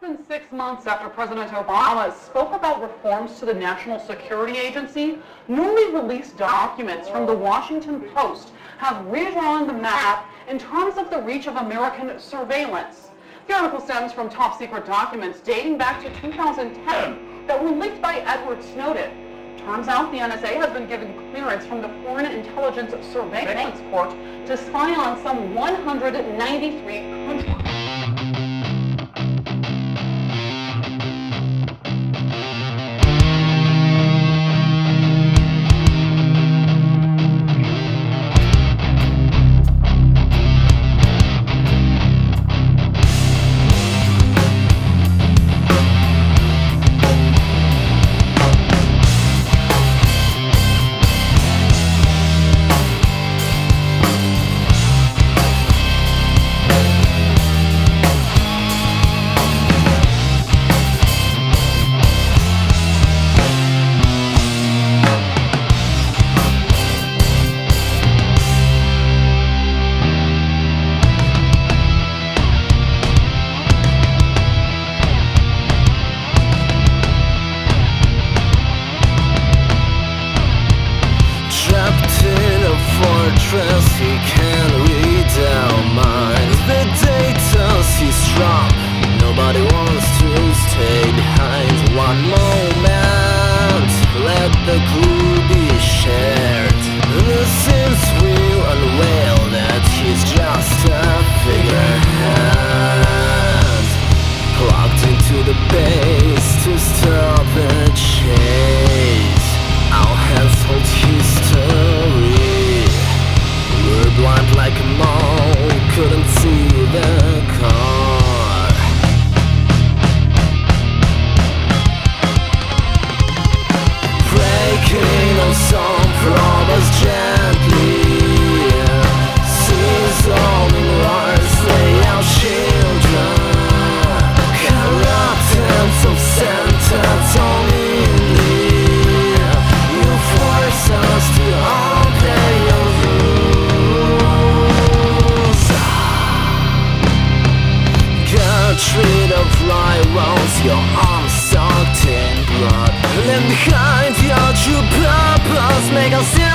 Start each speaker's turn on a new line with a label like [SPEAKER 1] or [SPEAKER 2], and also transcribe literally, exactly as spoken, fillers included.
[SPEAKER 1] Less than six months after President Obama spoke about reforms to the National Security Agency, newly released documents from the Washington Post have redrawn the map in terms of the reach of American surveillance. The article stems from top-secret documents dating back to two thousand ten that were leaked by Edward Snowden. Turns out the N S A has been given clearance from the Foreign Intelligence Surveillance Court to spy on some one hundred ninety-three countries.
[SPEAKER 2] He can read our minds. The data's he's strong. Nobody wants to stay behind. One moment, let the clue be shared. The sins will unveil that he's just a figurehead, plugged into the base to stop the chase. Our hands hold history. We're blind like a mole, couldn't see the car. Breaking on some robbers gently. Seasoning lies, lay our children. Corrupt hands of Santa Tony. You force us to obey your rules. Get rid of rivals, your arms soaked in blood. Leave behind your true purpose, make us